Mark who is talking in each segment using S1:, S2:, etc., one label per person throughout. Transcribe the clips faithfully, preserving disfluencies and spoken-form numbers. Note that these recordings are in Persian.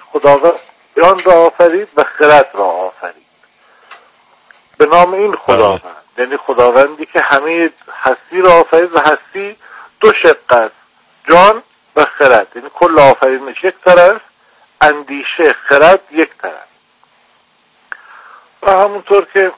S1: خداوند جان را آفرید و خرد را آفرید به نام این خداوند، یعنی خداوندی که همه هستی را آفرید و هستی دو شق است، جان و خرد، یعنی کل آفرینش یک طرف، اندیشه خرد یک طرف. و همونطور که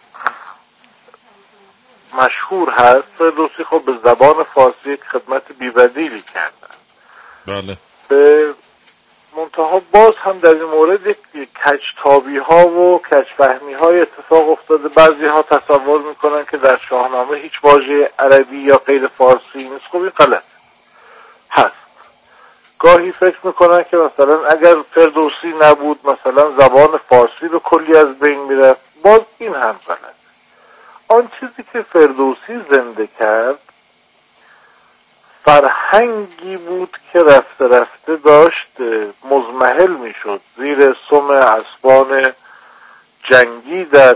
S1: مشهور هست فردوسی خب به زبان فارسی یک خدمت بی‌بدیلی کردن.
S2: بله.
S1: به منتها باز هم در این مورد یک کجتابی ها و کجفهمی های اتفاق افتاده. بعضی ها تصور میکنن که در شاهنامه هیچ واژه عربی یا غیر فارسی نیست. خب این غلط هست. گاهی فکر میکنن که مثلا اگر فردوسی نبود مثلا زبان فارسی به کلی از بین میرفت. باز این هم غلط. آن چیزی که فردوسی زنده کرد فرهنگی بود که رفته رفته داشت مزمحل میشد زیر سم اسبان جنگی در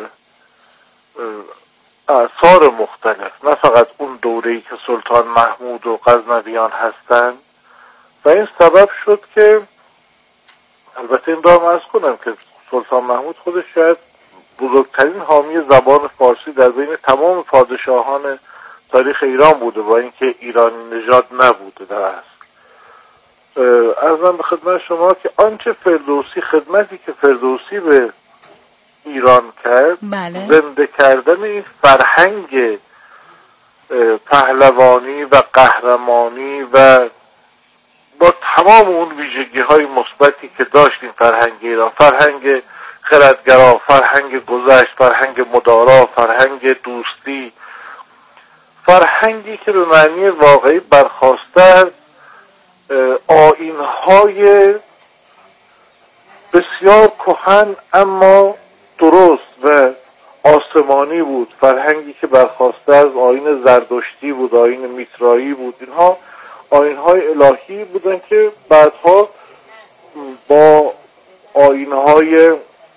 S1: آثار مختلف، نه فقط اون دوره‌ای که سلطان محمود و غزنویان هستند. و این سبب شد که البته این دارم عرض کنم که سلطان محمود خودش شاید بزرگترین حامی زبان فارسی در بین تمام پادشاهان تاریخ ایران بوده، با اینکه ایرانی نژاد نبوده در اصل. عرضم به خدمت شما که آنچه فردوسی خدمتی که فردوسی به ایران کرد،
S3: بله.
S1: زنده کردن این فرهنگ پهلوانی و قهرمانی و با تمام اون ویژگی های مثبتی که داشت این فرهنگ ایران، فرهنگ خردگرا، فرهنگ گذشت، فرهنگ مدارا، فرهنگ دوستی، فرهنگی که به معنی واقعی برخاسته از آیین‌های بسیار کهن اما درست و آسمانی بود، فرهنگی که برخاسته از آیین زردشتی بود، آیین میترایی بود. اینها آیین‌های الهی بودن که بعدها با آیین‌های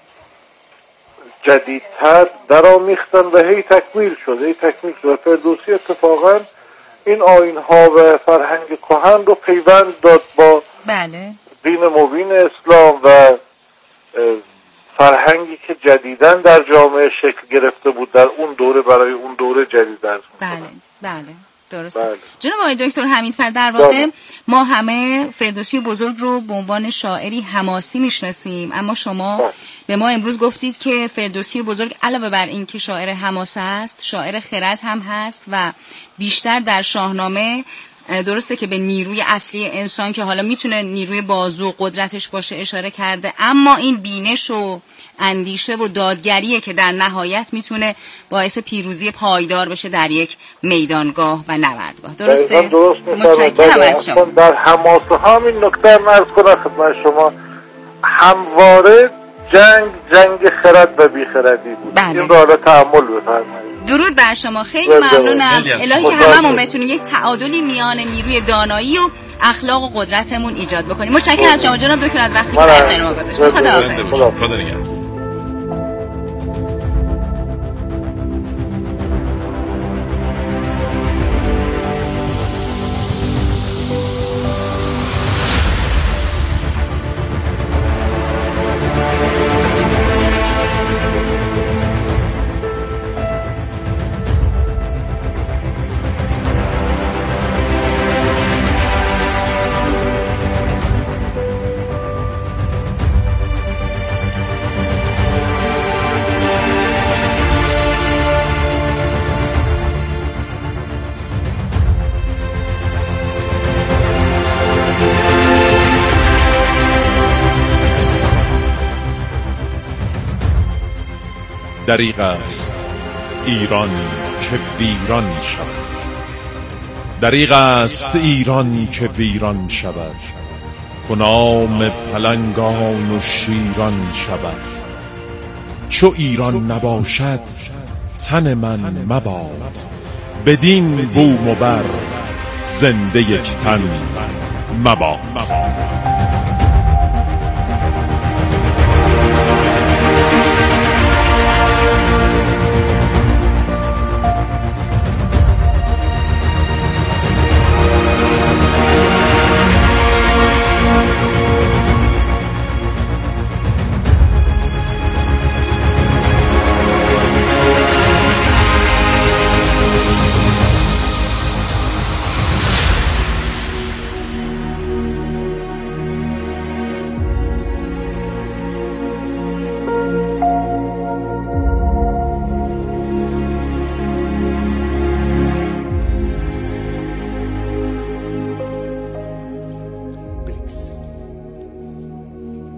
S1: جدیدتر در آمیختن و هی تکمیل شد هی تکمیل شد. فردوسی اتفاقا این آیین‌ها و فرهنگ کهن رو پیوند داد با
S3: بله.
S1: دین مبین اسلام و فرهنگی که جدیداً در جامعه شکل گرفته بود در اون دوره برای اون دوره جدید درست
S3: بله بله درسته.
S1: بله.
S3: جناب آقای دکتر حمیدفر، در واقع ما همه فردوسی بزرگ رو به عنوان شاعری حماسی میشناسیم، اما شما بله. به ما امروز گفتید که فردوسی بزرگ علاوه بر این که شاعر حماسه است، شاعر خرد هم هست و بیشتر در شاهنامه درسته که به نیروی اصلی انسان که حالا میتونه نیروی بازو و قدرتش باشه اشاره کرده، اما این بینش و اندیشه و دادگریه که در نهایت میتونه باعث پیروزی پایدار بشه در یک میدانگاه و نبردگاه. درسته؟
S1: درست
S3: متشکرم از شما.
S1: در حماسه هم این نکته رو عرض کنم خدمت شما، همواره جنگ جنگ خرد و بیخردی بود.
S3: بله.
S1: این رو حالا تأمل بفرمایید.
S3: درود بر شما، خیلی ممنونم. الهی که هممون بتونیم یک تعادلی میان نیروی دانایی و اخلاق و قدرتمون ایجاد بکنیم. متشکرم از شما جناب دکتر از وقتی که در خدمت ما گذاشتید. خداحافظ.
S2: خدا نگهدار. دریغ است ایران که ویران شود، دریغ است ایران که ویران شود، کنام پلنگان و شیران شود. چو ایران نباشد تن من مباد، بدین بوم و بر زنده یک تن مباد.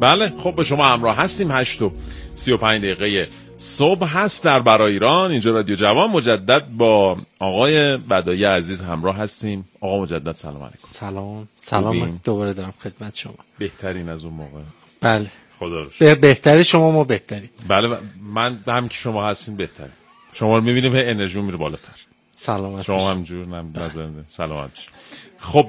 S2: بله خب به شما همراه هستیم. هشت و سی و پنج دقیقه صبح هست در برای ایران. اینجا رادیو جوان. مجدد با آقای بدایی عزیز همراه هستیم. آقا مجدد سلام علیکم.
S4: سلام سلام دوباره دارم خدمت شما.
S2: بهترین از اون موقع.
S4: بله
S2: خدا رو شکر.
S4: بهتره شما، ما بهتریم.
S2: بله من هم که شما هستین بهتره. شما رو میبینیم هی انرژی میره بالاتر.
S4: سلامت
S2: شما همجور نظر سلامت باشید. خب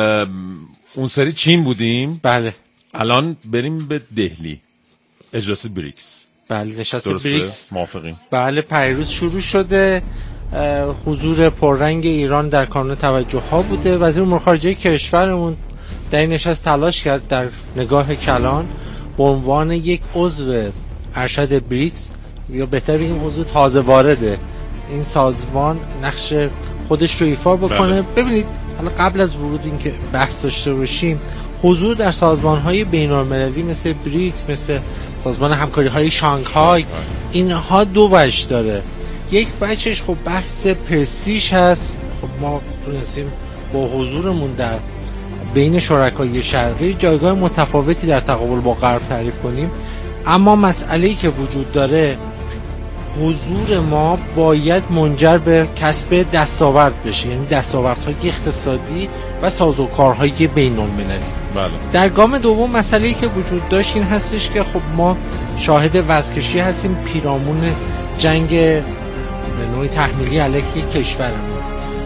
S2: اون سری چین بودیم.
S4: بله
S2: الان بریم به دهلی. اجلاس بریکس.
S4: بله نشست بریکس
S2: موافقیم.
S4: بله پیروز شروع شده. حضور پررنگ ایران در کانون توجه ها بوده. وزیر امور خارجه کشورمون در این نشست تلاش کرد در نگاه کلان به عنوان یک عضو ارشد بریکس یا بهتر بگیم عضو تازه وارده این سازمان نقش خودش رو ایفا بکنه. بله. ببینید حالا قبل از ورود این که بحث داشته باشیم، حضور در سازمان‌های بین‌المللی مثل بریکس، مثل سازمان همکاری‌های شانگهای، اینها دو وجه داره. یک وجهش خب بحث پرستیژ هست. خب ما تونستیم با حضورمون در بین شرکای شرقی جایگاه متفاوتی در تقابل با غرب تعریف کنیم، اما مسئله‌ای که وجود داره حضور ما باید منجر به کسب دستاورد بشه، یعنی دستاوردهای اقتصادی و سازوکارهای بین‌المللی.
S2: بله. در
S4: گام دوم مسئله‌ای که وجود داشت این هستش که خب ما شاهد وزکشی هستیم پیرامون جنگ به نوعی تحمیلی علیه کشورمون.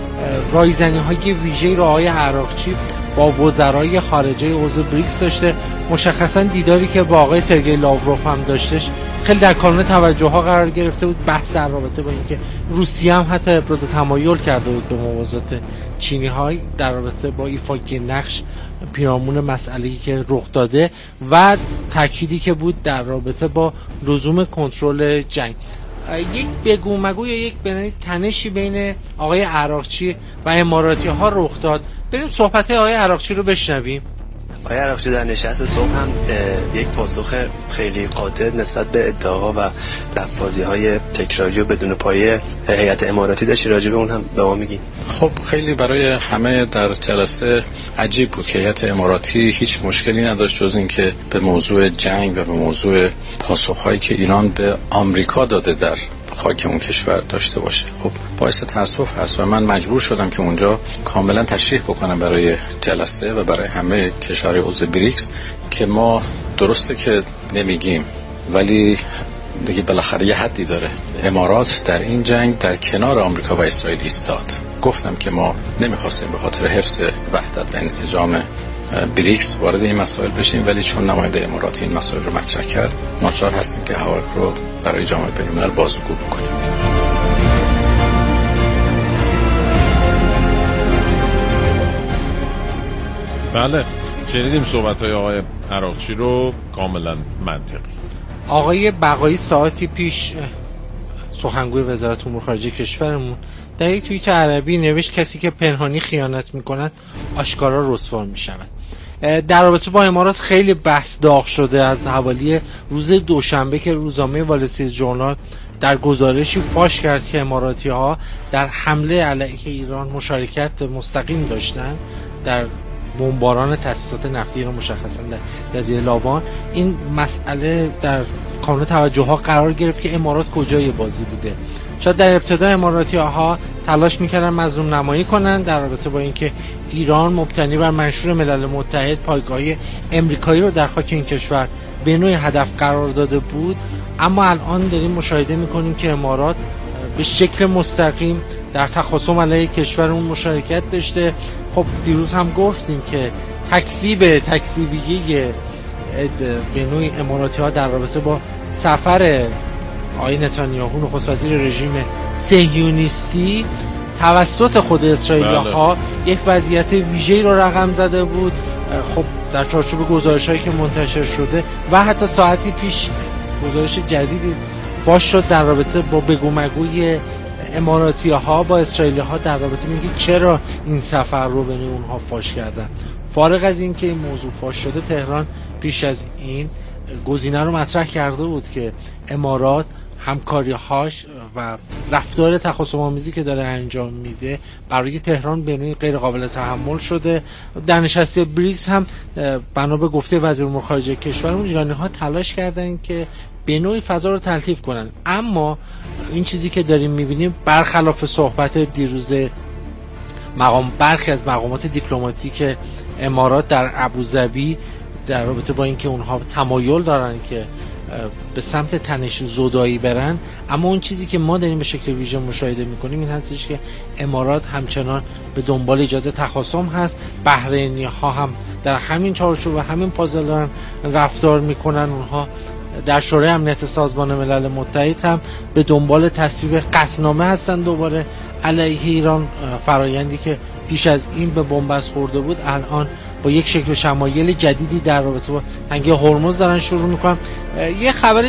S4: رایزنی‌های ویژه‌ای رو آقای عراقچی با وزرای خارجه عضو بریکس داشته. مشخصا دیداری که با آقای سرگئی لاوروف هم داشتش خیلی در کانون توجه ها قرار گرفته بود. بحث در رابطه با اینکه روسیه هم حتی ابراز تمایل کرده بود به موازات چینی های در رابطه با ایفای نقش پیرامون مسئله‌ای که رخ داده و تأکیدی که بود در رابطه با لزوم کنترل جنگ. یک بگو مگو یا یک بین تنشی بین آقای عراقچی و اماراتی ها رخ داد. بریم صحبت آقای عراقچی رو بشنویم.
S5: آقای عراقچی در نشست صبح هم یک پاسخ خیلی قاطع نسبت به ادعاها و لفاظی‌های تکراری و بدون پایه هیئت اماراتی داشتی، راجع به اون هم به ما میگین؟
S6: خب خیلی برای همه در جلسه عجیب بود که هیئت اماراتی هیچ مشکلی نداشت جز اینکه به موضوع جنگ و به موضوع پاسخ‌هایی که ایران به آمریکا داده در خاک اون کشور داشته باشه. خب باعث تأسف هست و من مجبور شدم که اونجا کاملا تشریح بکنم برای جلسه و برای همه کشورهای عضو بریکس که ما درسته که نمیگیم ولی دیگه بالاخره یه حدی داره. امارات در این جنگ در کنار آمریکا و اسرائیل ایستاد. گفتم که ما نمیخواستیم به خاطر حفظ وحدت و انسجام بریکس وارد این مسائل بشیم، ولی چون نماینده اماراتی این مسائل رو مطرح کرد ناچار هستیم که حقایق رو برای جامعه بین‌الملل بازگو بکنیم.
S2: بله شنیدیم صحبت‌های آقای عراقچی رو، کاملا منطقی.
S4: آقای بقایی ساعتی پیش سخنگوی وزارت امور خارجه کشورمون در یک توییت عربی نوشت کسی که پنهانی خیانت می‌کند آشکارا رسوا می‌شود. در رابطه با امارات خیلی بحث داغ شده از حوالی روز دوشنبه که روزنامه وال استریت ژورنال در گزارشی فاش کرد که اماراتی‌ها در حمله علیه ایران مشارکت مستقیم داشتند در بمباران تأسیسات نفتی ایران، مشخصا در جزیره لاوان. این مسئله در کانون توجه ها قرار گرفت که امارات کجای بازی بوده. شاید در ابتدا اماراتی ها تلاش میکردن مظلوم نمایی کنن در رابطه با اینکه ایران مبتنی بر منشور ملل متحد پایگاه امریکایی رو در خاک این کشور به نوعی هدف قرار داده بود، اما الان داریم مشاهده میکنیم که امارات به شکل مستقیم در تخاصم علیه کشورمون مشارکت داشته. خب دیروز هم گفتیم که تکذیب تکذیبیه به نوعی اماراتی ها در رابطه با سفر آقای نتانیاهو نخست وزیر رژیم صهیونیستی توسط خود اسرائیلی ها یک وضعیت ویژه‌ای رو رقم زده بود. خب در چارچوب گزارش‌هایی که منتشر شده و حتی ساعتی پیش گزارش جدیدی فاش شد در رابطه با بگو مگوی اماراتی ها با اسرائیلی ها در رابطه میگه چرا این سفر رو بین اونها فاش کردن. فارغ از این که این موضوع فاش شده، تهران پیش از این گزینه رو مطرح کرده بود که امارات همکاری‌هاش و رفتار تخاصم‌آمیزی که داره انجام میده برای تهران به نوعی غیر قابل تحمل شده. در نشست بریکس هم بنا به گفته وزیر امور خارجه کشورمون ایرانی‌ها تلاش کردن که به نوعی فضا رو تلطیف کنن، اما این چیزی که داریم می‌بینیم برخلاف صحبت دیروز مقام برخی از مقامات دیپلماتیک امارات در ابوظبی در رابطه با اینکه اونها تمایل دارن که به سمت تنش زدایی برن، اما اون چیزی که ما داریم به شکل ویژه مشاهده میکنیم این هستش که امارات همچنان به دنبال ایجاد تخاصم هست. بحرینی ها هم در همین چارچوب و همین پازل دارن رفتار میکنن. اونها در شورای امنیت سازمان ملل متحد هم به دنبال تصویب قطعنامه هستن دوباره علیه ایران، فرایندی که پیش از این به بنبست خورده بود الان با یک شکل و شمایل جدیدی در رابطه با تنگه هرمز دارن شروع میکنن. یه خبر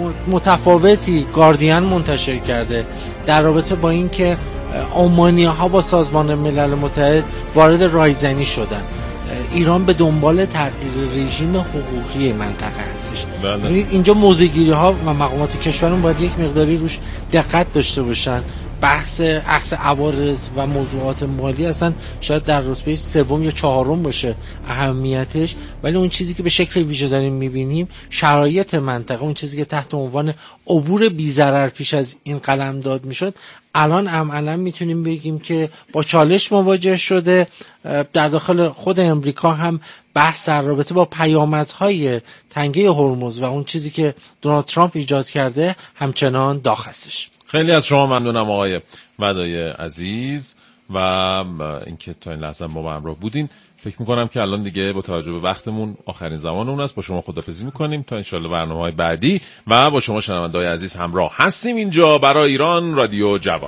S4: متفاوتی گاردین منتشر کرده در رابطه با این که عمانی‌ها با سازمان ملل متحد وارد رایزنی شدن. ایران به دنبال تغییر رژیم حقوقی منطقه هستش. ببینید اینجا موضع‌گیری ها و مقامات کشورمون باید یک مقداری روش دقت داشته باشن. بحث اخذ عوارض و موضوعات مالی اصلا شاید در رتبه سوم یا چهارم باشه اهمیتش، ولی اون چیزی که به شکل ویژه داریم میبینیم شرایط منطقه، اون چیزی که تحت عنوان عبور بی‌ضرر پیش از این قلمداد میشد الان عملاً میتونیم بگیم که با چالش مواجه شده. در داخل خود امریکا هم بحث در رابطه با پیامدهای تنگه هرمز و اون چیزی که دونالد ترامپ ایجاد کرده همچنان داغ هستش.
S2: خیلی از شما ممنونم آقای ودای عزیز و اینکه تا این لحظه ما با همراه بودین. فکر میکنم که الان دیگه با توجه به وقتمون آخرین زمان اون است. با شما خداحافظی میکنیم تا انشالله برنامه‌های بعدی و با شما شنونده‌های عزیز همراه هستیم اینجا برای ایران رادیو جوان.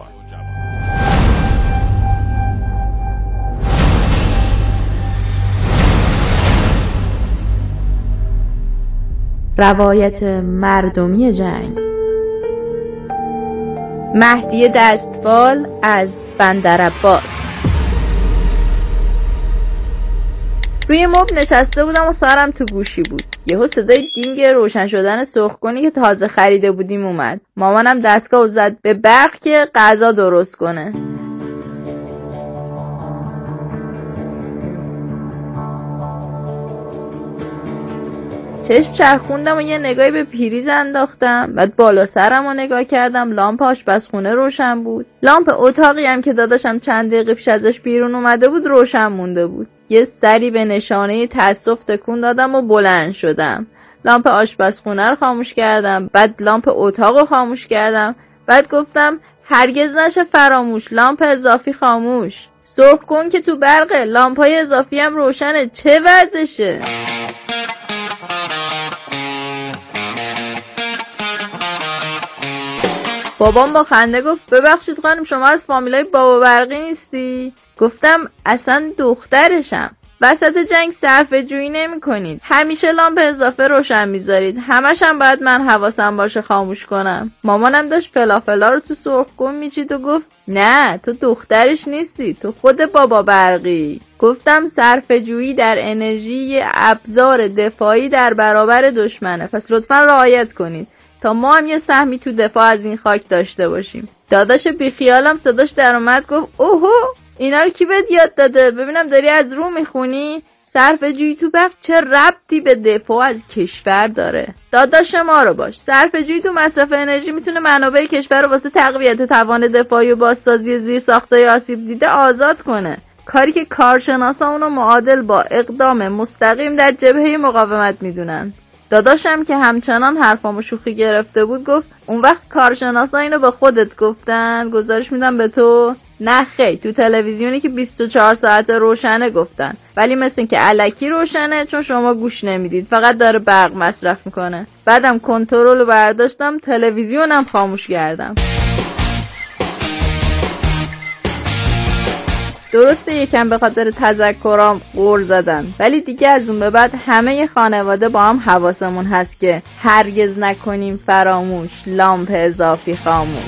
S7: روایت مردمی جنگ. مهدی دستفال از بندرعباس. روی مبل نشسته بودم و سرم تو گوشی بود. یهو صدای دینگ روشن شدن سرخگونی که تازه خریده بودیم اومد. مامانم دستگاه زد به برق که غذا درست کنه. چشم چرخوندم و یه نگاهی به پریز انداختم. بعد بالا سرم رو نگاه کردم، لامپ آشپزخونه روشن بود. لامپ اتاقی هم که داداشم چند دقیقه پیش ازش بیرون اومده بود روشن مونده بود. یه سری به نشانه تأسف تکون دادم و بلند شدم. لامپ آشپزخونه رو خاموش کردم، بعد لامپ اتاق رو خاموش کردم. بعد گفتم هرگز نشه فراموش، لامپ اضافی خاموش. سرخ کن که تو برقه، لامپای اضافی هم روشنه، چه وضعشه؟ بابام با خنده گفت ببخشید خانم شما از فامیلای بابا برقی نیستی؟ گفتم اصلا دخترشم. وسط جنگ صرفه جویی نمی کنید، همیشه لامپ اضافه روشن میذارید، همش هم باید من حواسم باشه خاموش کنم. مامانم داشت فلافلا رو تو سرخگون میچید و گفت نه تو دخترش نیستی، تو خود بابا برقی. گفتم صرفه جویی در انرژی ابزار دفاعی در برابر دشمنه، پس لطفا رعایت کنید تا ما هم یه سهمی تو دفاع از این خاک داشته باشیم. داداش بیخیالم صداش در اومد گفت اوهو اینا رو کی بهت یاد داده؟ ببینم داری از رو میخونی؟ صرفه جویی تو برق چه ربطی به دفاع از کشور داره؟ داداش ما رو باش. صرفه جویی تو مصرف انرژی میتونه منابع کشور رو واسه تقویت توان دفاعی و بازسازی زیر ساختای آسیب دیده آزاد کنه، کاری که کارشناسا اونو معادل با اقدام مستقیم در جبهه مقاومت میدونن. داداشم که همچنان حرفامو شوخی گرفته بود گفت اون وقت کارشناسا اینو به خودت گفتن؟ گزارش میدم به تو. نه خی، تو تلویزیونی که بیست و چهار ساعت روشنه گفتن، ولی مثل این که الکی روشنه چون شما گوش نمیدید، فقط داره برق مصرف میکنه. بعدم کنترل رو برداشتم، تلویزیونم خاموش کردم. درسته یکم به خاطر تذکرام غر زدن، ولی دیگه از اون به بعد همه خانواده با هم حواسمون هست که هرگز نکنیم فراموش، لامپ اضافی خاموش.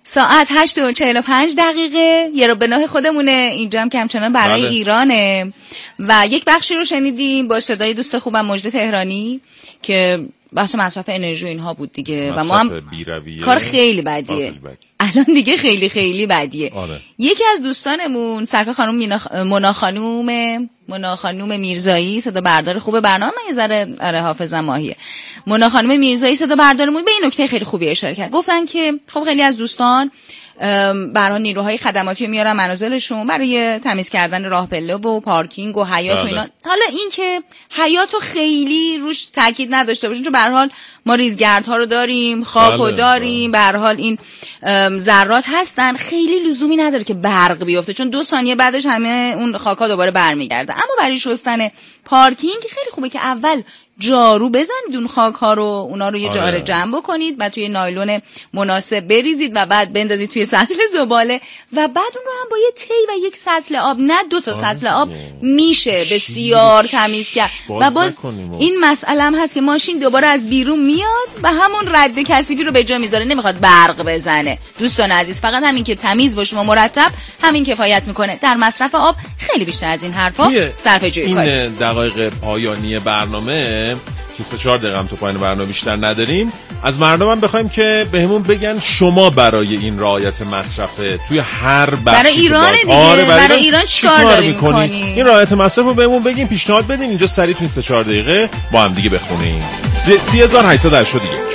S3: ساعت هشت و چهل و پنج دقیقه یه رو به ناه خودمونه، اینجا هم که همچنان برای
S2: بله.
S3: ایرانه و یک بخشی رو شنیدیم با صدای دوست خوبم مجد تهرانی که بحث مصرف انرژی اینها بود دیگه و ما هم کار خیلی بدیه الان دیگه خیلی خیلی بدیه.
S2: آره.
S3: یکی از دوستانمون سرکار خانم مونا خانم مونا خانم میرزایی، صدا بردار خوب برنامه، من یه ذره آره حافظم ماهیه. مونا خانم میرزایی صدا بردارمون به این نکته خیلی خوبی اشاره کرد، گفتن که خب خیلی از دوستان برای نیروهای خدماتی رو میارن منازلشون برای تمیز کردن راه پله و پارکینگ و حیاط و اینا. حالا این که حیاط رو خیلی روش تاکید نداشته باشین، چون به هر حال ما ریزگردها رو داریم، خاک رو داریم، به هر حال این ذرات هستن، خیلی لزومی نداره که برق بیفته چون دو ثانیه بعدش همه اون خاکا دوباره برمیگرده. اما برای شستن پارکینگ خیلی خوبه که اول جارو بزنید اون خاک ها رو، اونا رو یه جا
S2: آره.
S3: جمع بکنید و توی نایلون مناسب بریزید و بعد بندازید توی سطل زباله و بعد اون رو هم با یه تی و یک سطل آب، نه دو تا سطل آب، میشه بسیار تمیز کرد. و باز این مسئله هم هست که ماشین دوباره از بیرون میاد و همون رد کثیفی رو به جا میذاره، نمیخواد برق بزنه. دوستان عزیز، فقط همین که تمیز باشه و مرتب همین کفایت میکنه. در مصرف آب خیلی بیشتر از این حرفا صرفه‌جویی کنید.
S2: این دقایق پایانی برنامه که سه چهار دقیقه هم تو پایان برنامه بیشتر نداریم، از مردم هم بخوایم که بهمون بگن شما برای این رعایت مصرفه توی هر بخشی
S3: برای ایران دیگه،
S2: آره
S3: برای, برای ایران چیکار داریم میکنین؟
S2: این رعایت مصرف رو بهمون بگین، پیشنهاد بدین، اینجا سریع تو سه چهار دقیقه با هم دیگه بخونیم. سی هزار و هشتصد و هشتاد و یک.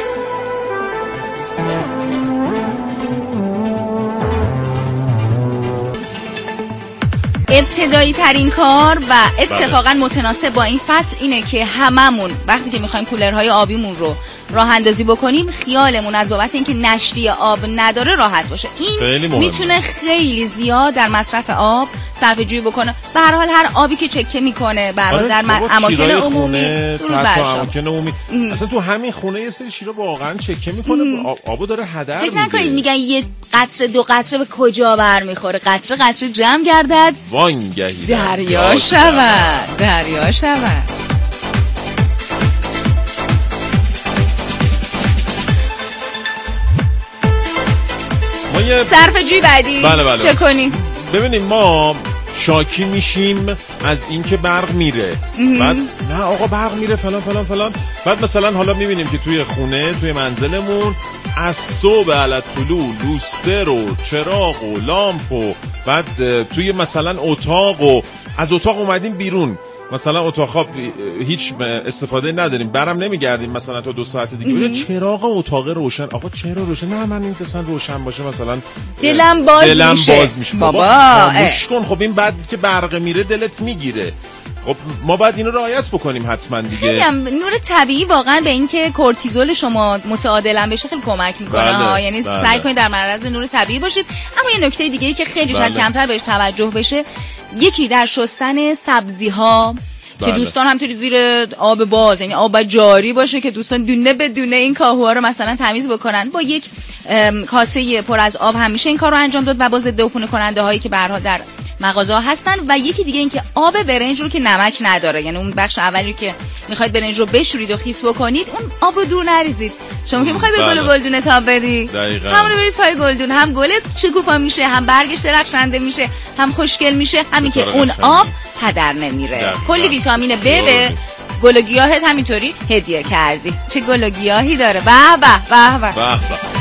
S3: ابتدایی ترین کار و اتفاقا متناسب با این فصل اینه که هممون وقتی که میخوایم کولرهای آبیمون رو راه اندازی بکنیم خیالمون از بابت اینکه نشتی آب نداره راحت باشه. این میتونه خیلی زیاد در مصرف آب صرفه جویی بکنه. به هر حال هر آبی که چکه میکنه برای در اماکن عمومی درود بر
S2: اماکن عمومی اصلا تو همین خونه یه سری شیرا واقعا چکه میکنه، آب آبو داره هدر میده.
S3: فکر نکنید میگن یه قطره دو قطره به کجا برمیخوره، قطره قطره جمع گردد
S2: وانگهی
S3: دریا شود، دریا شود. صرفه جویی بعدی
S2: بله بله.
S3: چه کنیم؟
S2: ببینیم ما شاکی میشیم از اینکه برق میره، بعد نه آقا برق میره فلان فلان فلان، بعد مثلا حالا میبینیم که توی خونه توی منزلمون از صبح علت طلوع لوستر و چراغ و لامپ و بعد توی مثلا اتاق و از اتاق اومدیم بیرون، مثلا اتاق خواب هیچ استفاده نداریم، برم نمیگردیم مثلا تا دو ساعت دیگه، چراغ اتاق روشن. آقا چرا روشن؟ نه من این اصلا روشن باشه مثلا
S3: دلم باز
S2: دلم
S3: میشه.
S2: باز میشه
S3: بابا
S2: خاموش کن. خب این بعد که برق میره دلت میگیره. خب ما باید اینو رعایت بکنیم حتما دیگه.
S3: خیلی هم نور طبیعی واقعا به این که کورتیزول شما متعادلا بشه خیلی کمک میکنه ها. یعنی بله. سعی کنید در معرض نور طبیعی باشید. اما یه نکته دیگه ای که خیلی شاید بله. کمتر بهش توجه بشه، یکی در شستن سبزی ها بله. که دوستان همینطوری زیر آب باز، یعنی آب جاری باشه که دوستان دونه به دونه این کاهوها رو مثلا تمیز بکنن با یک کاسه پر از آب، همیشه این کار رو انجام داد و با ضد عفونی کننده هایی که به هر حال در مغازه ها هستن. و یکی دیگه این که آب برنج رو که نمک نداره، یعنی اون بخش اولی که میخواید برنج رو بشورید و خیس بکنید اون آب رو دور نریزید. شما که میخواید به گل گلدون تاب بدی همون رو بریز پای گلدون، هم گلت شکوفا میشه، هم برگش درخشنده میشه، هم خوشگل میشه، همین که اون آب هدر نمیره. کلی ویتامین ب به گل و گیاهت همینطوری هدیه کردی. چه گل و گیاهی داره. به به به به.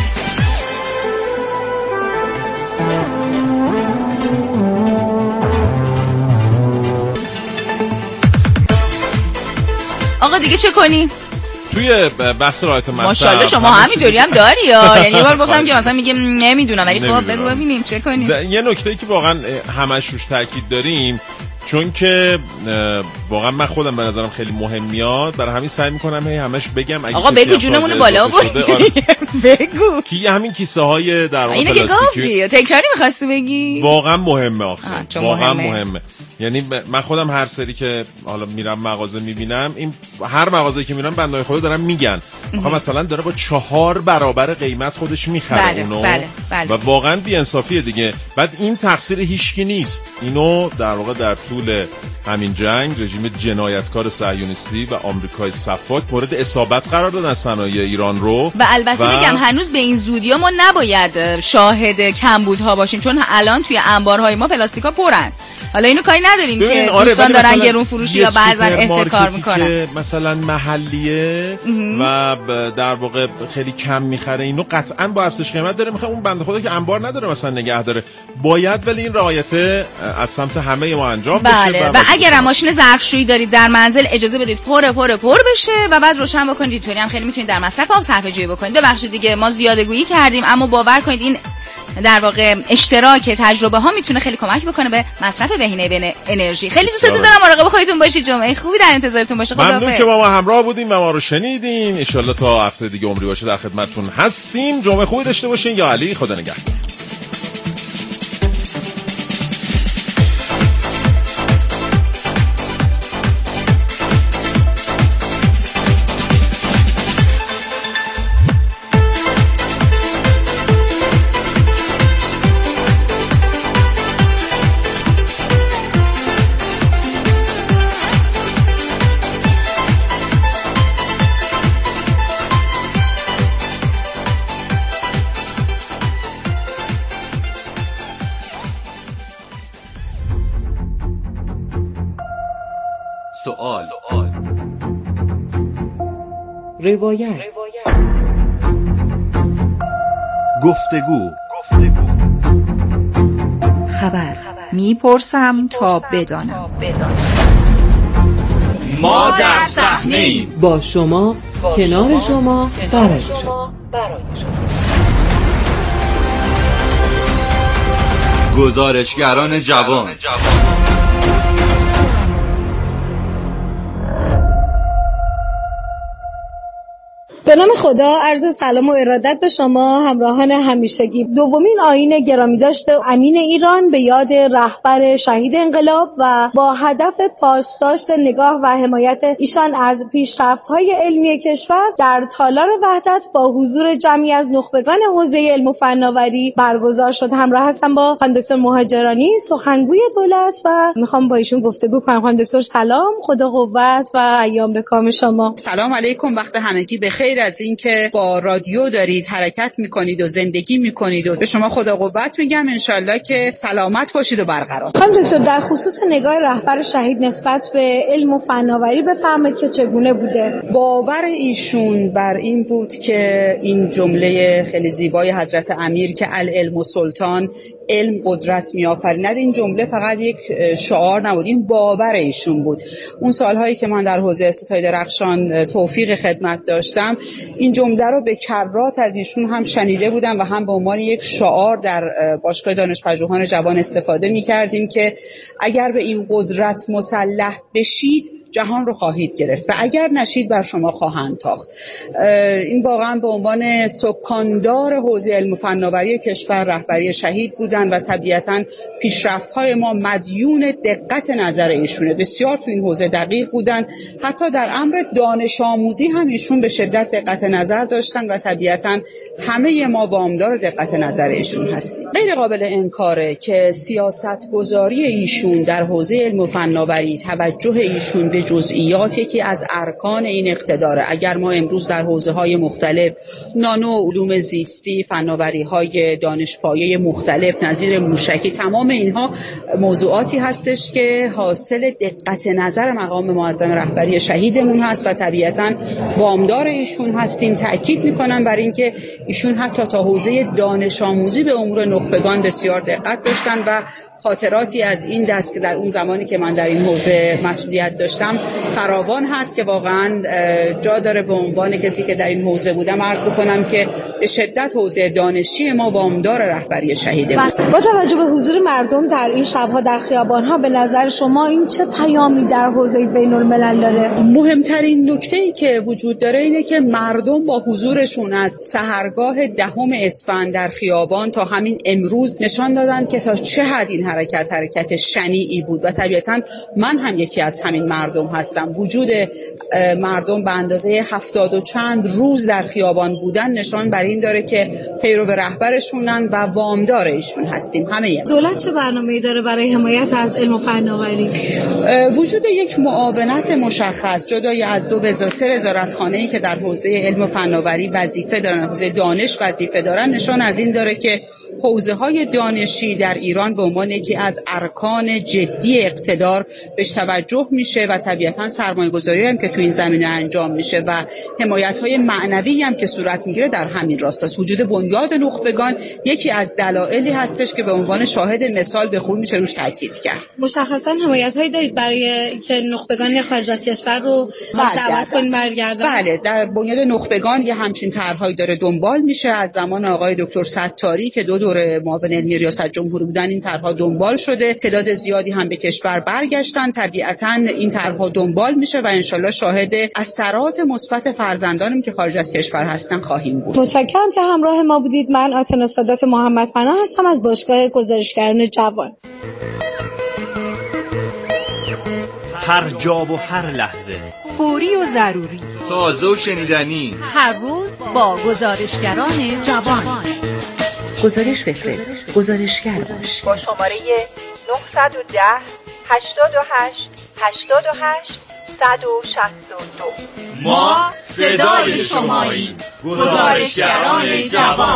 S3: آقا دیگه چه کنی؟
S2: توی بحث رعایت مصرف
S3: ماشاءالله شما همینطوری هم داری یا یعنی یه بار گفتم که مثلا میگم نمیدونم ولی خب بگو ببینیم چه کنیم.
S2: یه نکته‌ای که واقعا همش روش تاکید داریم، چون که واقعا من خودم به نظرم خیلی مهم میاد، برای همین سعی میکنم هی همش بگم. اگه
S3: آقا بگو جونمون بالا برید بگو
S2: کی همین کیسه های در واقع
S3: اینو که گفتی تکراری می‌خواستی بگی
S2: واقعا مهمه آخه واقعا مهمه. مهمه یعنی من خودم هر سری که حالا میرم مغازه میبینم، این هر مغازه‌ای که میرم بندای خدا دارن میگن آقا مثلا داره با چهار برابر قیمت خودش میخره
S3: بله،
S2: اونو
S3: بله، بله.
S2: و واقعا بی‌انصافیه دیگه. بعد این تقصیر هیچکی نیست، اینو در واقع در طول همین جنگ رژیم جنایتکار صهیونیستی و آمریکای صفاک مورد اصابت قرار دادن صنایع ایران رو.
S3: و البته و... بگم هنوز به این زودی ما نباید شاهد کمبودها باشیم، چون الان توی انبارهای ما پلاستیکا پرن. حالا اینو کاری نداریم که
S2: آره
S3: دوستان دارن گرون فروشی یا بعضا احتکار میکنن،
S2: مثلا محلیه و در واقع خیلی کم میخره، اینو قطعا با افزایش قیمت داره میخواد. اون بنده خدا که انبار نداره مثلا نگه داره، باید ولی این رعایت از سمت همه ما انجام
S3: بله.
S2: بشه.
S3: و, و اگر ماشین ظرفشویی دارید در منزل اجازه بدید پر پر پر بشه و بعد روشن بکنید. اینطوری هم خیلی میتونید در مصرف آب صرفه‌جویی بکنید. ببخشید دیگه ما زیاده گویی کردیم، اما باور کنید این در واقع اشتراک تجربه ها میتونه خیلی کمک بکنه به مصرف بهینه بین انرژی. خیلی دوستتون دارم، مراقب خودتون باشید. جمعه خوبی در انتظارتون باشه. خداحافظ.
S2: ممنون که با ما همراه بودین و ما رو شنیدین. ان شاءالله تا هفته دیگه عمری باشه در خدمتتون هستیم. جمعه خوبی داشته باشین. یا علی، خدا نگهدار.
S8: سوال، روایت، گفتگو،
S9: خبر. میپرسم تا بدانم.
S8: ما در صحنه‌ایم،
S9: با شما، کنار شما، برای شما.
S8: گزارشگران جوان.
S10: به نام خدا، عرض سلام و ارادت به شما همراهان همیشگی. دومین آیین گرامی داشته امین ایران به یاد رهبر شهید انقلاب و با هدف پاسداشت نگاه و حمایت ایشان از پیشرفت‌های علمی کشور در تالار وحدت با حضور جمعی از نخبگان حوزه علم و فناوری برگزار شد. همراه هستم با خانم دکتر مهاجرانی، سخنگوی دولت، و میخوام با ایشون گفتگو کنم. خانم دکتر سلام، خدا قوت و ایام به کام شما.
S11: سلام علیکم، وقت همگی بخیر. از اینکه با رادیو دارید حرکت میکنید و زندگی میکنید و به شما خدا قوت میگم. انشالله که سلامت باشید و برقرار.
S10: خانم دکتر، در خصوص نگاه رهبر شهید نسبت به علم و فناوری بفرمایید که چگونه بوده؟
S11: باور ایشون بر این بود که این جمله خیلی زیبای حضرت امیر که العلم و سلطان، علم قدرت میآفریند، این جمله فقط یک شعار نبود، این باور ایشون بود. اون سالهایی که من در حوزه ستاد درخشان توفیق خدمت داشتم، این جمله رو به کرات از ایشون هم شنیده بودم و هم به عنوان یک شعار در باشگاه دانشپژوهان جوان استفاده می‌کردیم که اگر به این قدرت مسلح بشید جهان رو خواهید گرفت و اگر نشید بر شما خواهند تاخت. این واقعا به عنوان سکاندار حوزه علم و فناوری کشور رهبری شهید بودن و طبیعتاً پیشرفت‌های ما مدیون دقت نظر ایشونه. بسیار تو این حوزه دقیق بودن، حتی در امر دانش آموزی هم ایشون به شدت دقت نظر داشتن و طبیعتاً همه ما وامدار دقت نظر ایشون هستیم. غیر قابل انکاره که سیاست گذاری ایشون در حوزه علم و فناوری، توجه ایشون به جزئیات یکی از ارکان این اقتداره. اگر ما امروز در حوزه‌های مختلف، نانو، علوم زیستی، فناوری‌های دانشپایه مختلف نظیر موشکی، تمام اینها موضوعاتی هستش که حاصل دقت نظر مقام معظم رهبری شهیدمون هست و طبیعتاً وامدار ایشون هستیم. تأکید می‌کنم بر این که ایشون حتی تا حوزه دانش آموزی به امور نخبگان بسیار دقت داشتن و خاطراتی از این دست که در اون زمانی که من در این حوزه مسئولیت داشتم فراوان هست که واقعا جا داره به عنوان کسی که در این حوزه بودم عرض بکنم که به شدت حوزه دانشی ما وامدار رهبری شهیده بود.
S10: با توجه به حضور مردم در این شبها در خیابان‌ها، به نظر شما این چه پیامی در حوزه بین‌الملل داره؟
S11: مهمترین نکته‌ای که وجود داره اینه که مردم با حضورشون از سحرگاه دهم اسفند در خیابان تا همین امروز نشان دادن که تا چه حد این حرکت حرکت شنیعی بود و طبیعتاً من هم یکی از همین مردم هستم. وجود مردم به اندازه هفتاد و چند روز در خیابان بودن نشان بر این داره که پیرو رهبرشونن و وامدار ایشون هستیم همه.
S10: دولت چه برنامه‌ای داره برای حمایت از علم و فناوری؟
S11: وجود یک معاونت مشخص جدای از دو وزارت سه وزارتخانه‌ای که در حوزه علم و فناوری وظیفه دارن، حوزه دانش وظیفه دارن، نشان از این داره که حوزه‌های دانشی در ایران به عنوان یکی از ارکان جدی اقتدار بهش توجه میشه و طبیعتاً سرمایه‌گذاری هم که تو این زمینه انجام میشه و حمایت‌های معنوی هم که صورت میگیره در همین راستاست. وجود بنیاد نخبگان یکی از دلایلی هستش که به عنوان شاهد مثال به خوبی میشه روش تاکید کرد.
S10: مشخصاً حمایت‌هایی دارید برای که نخبگان خارج از کشور رو دعوت کنید برگردن؟
S11: بله، در بنیاد نخبگان یه همچین طرح‌هایی داره دنبال میشه. از زمان آقای دکتر ستاری که دو دوره معاون علمی ریاست جمهوری بودن این طرح‌ها دنبال شده. تعداد زیادی هم به کشور برگشتن. طبیعتاً این طرح‌ها دنبال میشه و انشالله شاهد اثرات مثبت فرزندانم که خارج از کشور هستن خواهیم بود.
S10: متشکرم که همراه ما بودید. من آتنا سادات محمد پناه هستم از باشگاه گزارشگران جوان.
S8: هر جا و هر لحظه،
S12: فوری و ضروری،
S8: تازه و شنیدنی،
S12: هر روز با گزارشگران جوان. گزارش بفرست، گزارشگر باش.
S13: با شماره نه یک صفر هشتاد و هشت هشتاد و هشت صد و شصت و دو.
S8: ما صدای شماییم. گزارشگران جوان.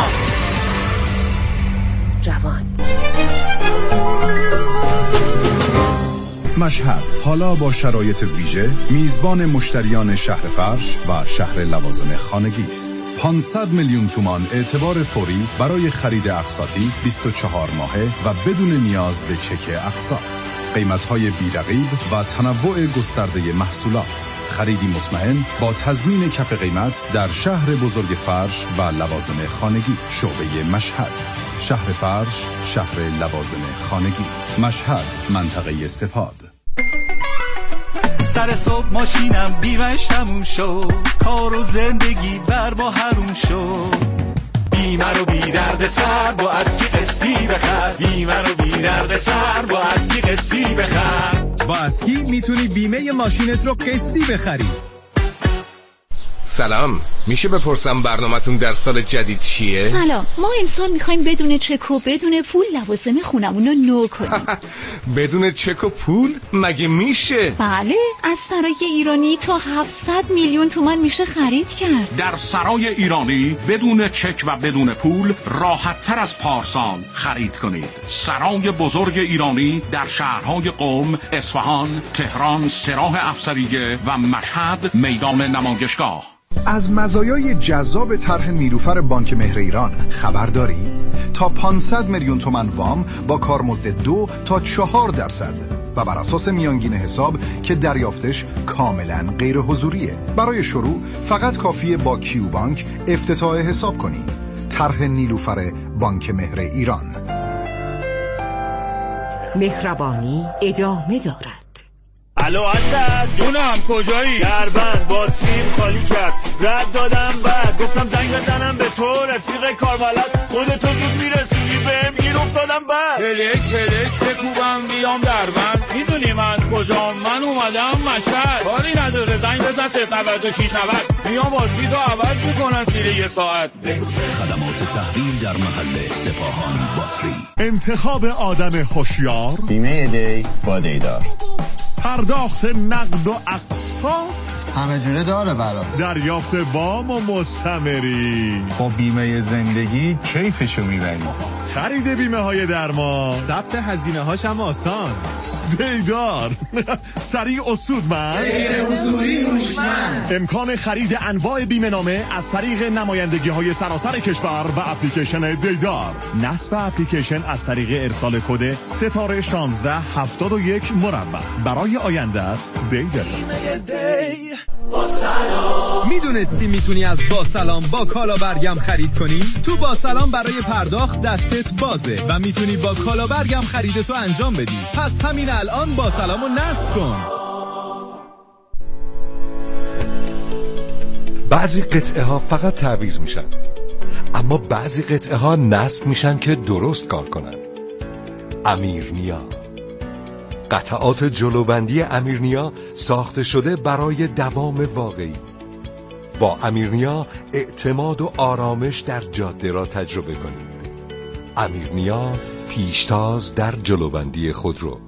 S12: جوان.
S14: مشهد حالا با شرایط ویژه میزبان مشتریان شهر فرش و شهر لوازم خانگی است. پانصد میلیون تومان اعتبار فوری برای خرید اقساطی بیست و چهار ماهه و بدون نیاز به چک اقساط. قیمت‌های بی‌رقیب و تنوع گسترده محصولات. خریدی مطمئن با تضمین کف قیمت در شهر بزرگ فرش و لوازم خانگی. شعبه مشهد، شهر فرش، شهر لوازم خانگی. مشهد، منطقه سپاد.
S15: سر صبح ماشینم بیمش تموم شد، کار و زندگی بر ما حروم شد. بیمه رو بی درد سر با اسکی قسطی بخر، بیمه رو بی درد سر با اسکی قسطی بخر.
S16: با اسکی میتونی بیمه ماشینت رو قسطی بخری.
S17: سلام، میشه بپرسم برنامه‌تون در سال جدید چیه؟
S18: سلام، ما امسال میخوایم بدون چک و بدون پول لوازم خونمون رو نو کنیم.
S17: بدون چک و پول؟ مگه میشه؟
S18: بله، از سرای ایرانی تا هفتصد میلیون تومان میشه خرید کرد.
S19: در سرای ایرانی بدون چک و بدون پول راحت تر از پارسال خرید کنید. سرای بزرگ ایرانی در شهرهای قم، اصفهان، تهران، سراح افسریه و مشهد میدان نمایشگاه.
S20: از مزایای جذاب طرح نیلوفر بانک مهر ایران خبر داری؟ تا پانصد میلیون تومان وام با کارمزد دو تا چهار درصد و بر اساس میانگین حساب که دریافتش کاملا غیر حضوریه. برای شروع فقط کافیه با کیو بانک افتتاح حساب کنی. طرح نیلوفر بانک مهر ایران.
S12: مهربانی ادامه دارد.
S15: الو اسد، دونم کجایی؟ دربند باتریم خالی کرد، رد دادم بعد گفتم زنگ بزنم به تو رفیق کاربلد، خودتو زود میرسونی بهم گیر افتادم بعد. پلک پلک بکوبم بیام دربند، میدونی من کجام؟ من اومدم مشهد. کاری نداره زنگ بزن صفر نود و شش نود، میام باتری تو عوض میکنن زیر یه ساعت.
S21: خدمات تحویل در محل سپاهان باتری.
S22: انتخاب آدم هوشیار،
S23: بیمه دی با دیدار،
S22: پرداخت نقد و اقساط
S23: همه جوره داره برام،
S22: دریافت وام و مستمری.
S23: با بیمه زندگی کیفشو میبری.
S22: خرید بیمه های درمان،
S16: ثبت هزینه هاش هم آسان.
S22: دیدار سریع و سودمند،
S21: غیر حضوری هوشمند.
S22: امکان خرید انواع بیمه نامه از طریق نمایندگی های سراسر کشور و اپلیکیشن دیدار. نصب اپلیکیشن از طریق ارسال کد ستاره شانزده هفتاد و یک مربع. برای آیندت دیدار.
S16: با سلام. میدونستی میتونی از با سلام با کالا برگم خرید کنی؟ تو با سلام برای پرداخت دستت بازه و میتونی با کالا برگم خریدتو انجام بدی. پس همین الان با سلامو نصب کن.
S24: بعضی قطعه ها فقط تعویض میشن، اما بعضی قطعه ها نصب میشن که درست کار کنن. امیرنیا. قطعات جلوبندی امیرنیا ساخته شده برای دوام واقعی. با امیرنیا اعتماد و آرامش در جاده را تجربه کنید. امیرنیا، پیشتاز در جلوبندی خودرو.